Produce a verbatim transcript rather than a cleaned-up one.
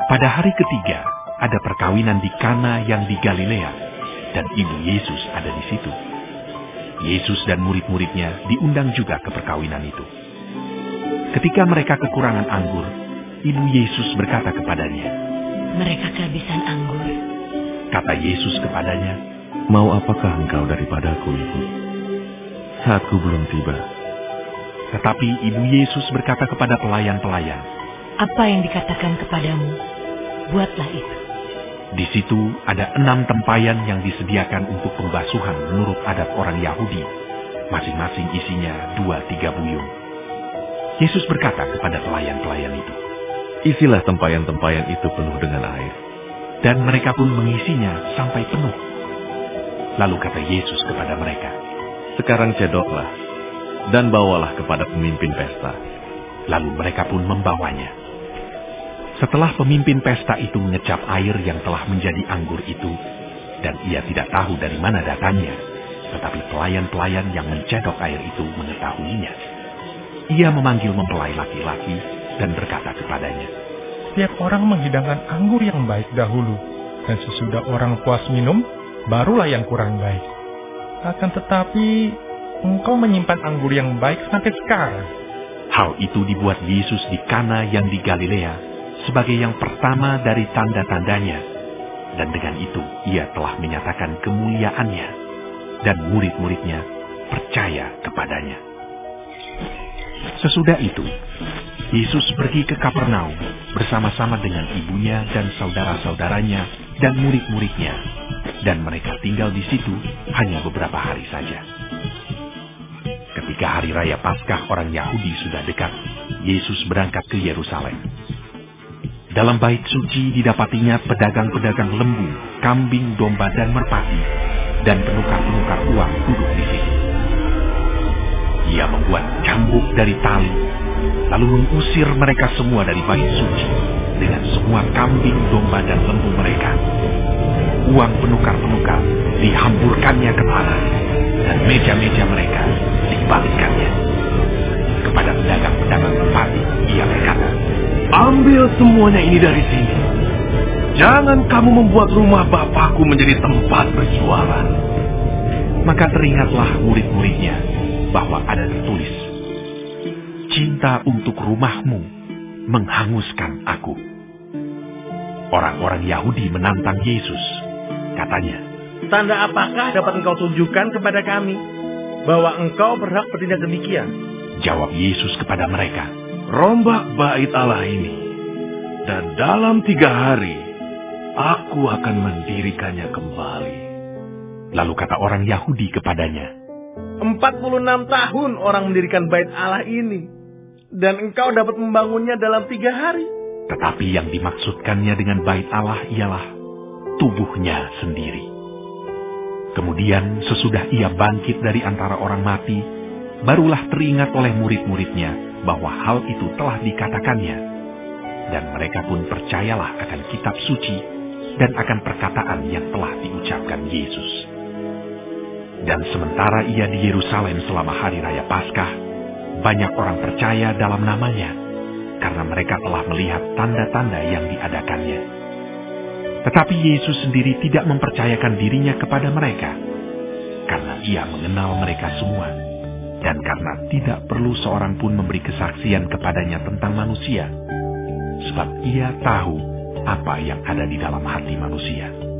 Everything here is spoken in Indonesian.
Pada hari ketiga, ada perkawinan di Kana yang di Galilea, dan ibu Yesus ada di situ. Yesus dan murid-muridnya diundang juga ke perkawinan itu. Ketika mereka kekurangan anggur, ibu Yesus berkata kepadanya, "Mereka kehabisan anggur." Kata Yesus kepadanya, "Mau apakah engkau daripadaku, Ibu? Saatku belum tiba." Tetapi ibu Yesus berkata kepada pelayan-pelayan, "Apa yang dikatakan kepadamu, buatlah itu." Di situ ada enam tempayan yang disediakan untuk pembasuhan menurut adat orang Yahudi. Masing-masing isinya dua tiga buyung. Yesus berkata kepada pelayan-pelayan itu, "Isilah tempayan-tempayan itu penuh dengan air." Dan mereka pun mengisinya sampai penuh. Lalu kata Yesus kepada mereka, "Sekarang cedoklah dan bawalah kepada pemimpin pesta." Lalu mereka pun membawanya. Setelah pemimpin pesta itu mengecap air yang telah menjadi anggur itu, dan ia tidak tahu dari mana datangnya, tetapi pelayan-pelayan yang mencedok air itu mengetahuinya. Ia memanggil mempelai laki-laki dan berkata kepadanya, "Setiap orang menghidangkan anggur yang baik dahulu, dan sesudah orang puas minum, barulah yang kurang baik. Akan tetapi, engkau menyimpan anggur yang baik sampai sekarang." Hal itu dibuat Yesus di Kana yang di Galilea sebagai yang pertama dari tanda-tandanya, dan dengan itu ia telah menyatakan kemuliaannya, dan murid-muridnya percaya kepadanya. Sesudah itu, Yesus pergi ke Kapernaum bersama-sama dengan ibunya dan saudara-saudaranya dan murid-muridnya, dan mereka tinggal di situ hanya beberapa hari saja. Ketika hari raya Paskah orang Yahudi sudah dekat, Yesus berangkat ke Yerusalem. Dalam bait suci didapatinya pedagang-pedagang lembu, kambing, domba, dan merpati, dan penukar-penukar uang duduk di situ. Ia membuat cambuk dari tali, lalu mengusir mereka semua dari bait suci, dengan semua kambing, domba, dan lembu mereka. Uang penukar-penukar dihamburkannya ke tanah, dan meja-meja mereka dibalikkannya. Kepada pedagang-pedagang merpati, ia berkata, "Ambil semuanya ini dari sini. Jangan kamu membuat rumah Bapakku menjadi tempat berjualan." Maka teringatlah murid-muridnya bahwa ada tertulis, "Cinta untuk rumahmu menghanguskan aku." Orang-orang Yahudi menantang Yesus. Katanya, "Tanda apakah dapat engkau tunjukkan kepada kami bahwa engkau berhak bertindak demikian?" Jawab Yesus kepada mereka, "Rombak bait Allah ini, dan dalam tiga hari aku akan mendirikannya kembali." Lalu kata orang Yahudi kepadanya, empat puluh enam tahun orang mendirikan bait Allah ini, dan engkau dapat membangunnya dalam tiga hari. Tetapi yang dimaksudkannya dengan bait Allah ialah tubuhnya sendiri. Kemudian sesudah ia bangkit dari antara orang mati, barulah teringat oleh murid-muridnya bahwa hal itu telah dikatakannya. Dan mereka pun percayalah akan kitab suci dan akan perkataan yang telah diucapkan Yesus. Dan sementara ia di Yerusalem selama hari raya Paskah, banyak orang percaya dalam namanya, karena mereka telah melihat tanda-tanda yang diadakannya. Tetapi Yesus sendiri tidak mempercayakan dirinya kepada mereka, karena ia mengenal mereka semua, dan karena tidak perlu seorang pun memberi kesaksian kepadanya tentang manusia, sebab ia tahu apa yang ada di dalam hati manusia.